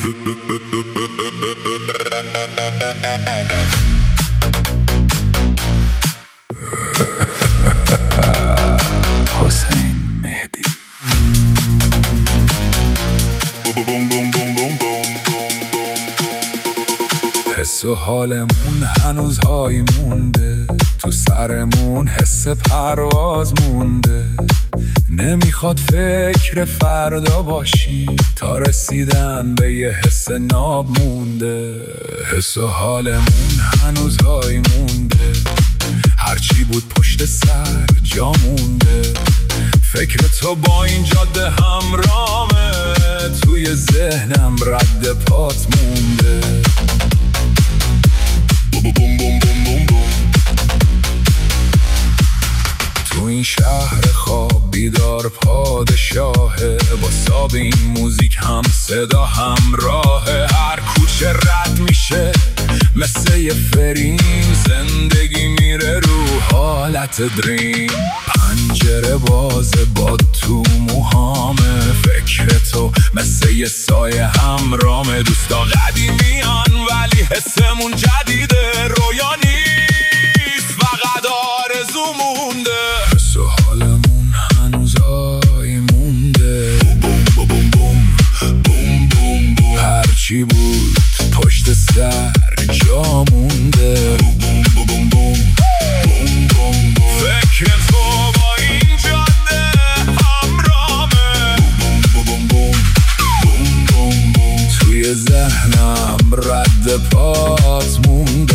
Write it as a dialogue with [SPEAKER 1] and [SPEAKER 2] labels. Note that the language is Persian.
[SPEAKER 1] حسین مهدی. حس و حالمون هنوز های مونده، تو سرمون حس پرواز مونده. نمیخواد فکر فردا باشی تا رسیدن به یه حس ناب مونده. حس و حالمون هنوز های مونده، هرچی بود پشت سر جا مونده. فکر تو با این جاده همرامه، توی ذهنم رد پات مونده. تو این شهر خواب بیدار پادشاهه، با ساب این موزیک هم صدا همراهه. هر کوچه رد میشه مثل یه فریم، زندگی میره رو حالت دریم. پنجره بازه با تو موهامه، فکر تو مثل یه سایه همرامه. دوستا قدیمیان ولی حسمون جدیده، رویا نیست فقط آرزو مونده. حس و حالمون هنوز آی مونده. بوم بوم بوم بوم بوم بوم، هرچی بود پشت سر جا مونده. بوم بوم بوم بوم بوم بوم، فکر تو با این جاده همرامه. بوم بوم بوم بوم بوم بوم، توی ذهنم رد پات مونده.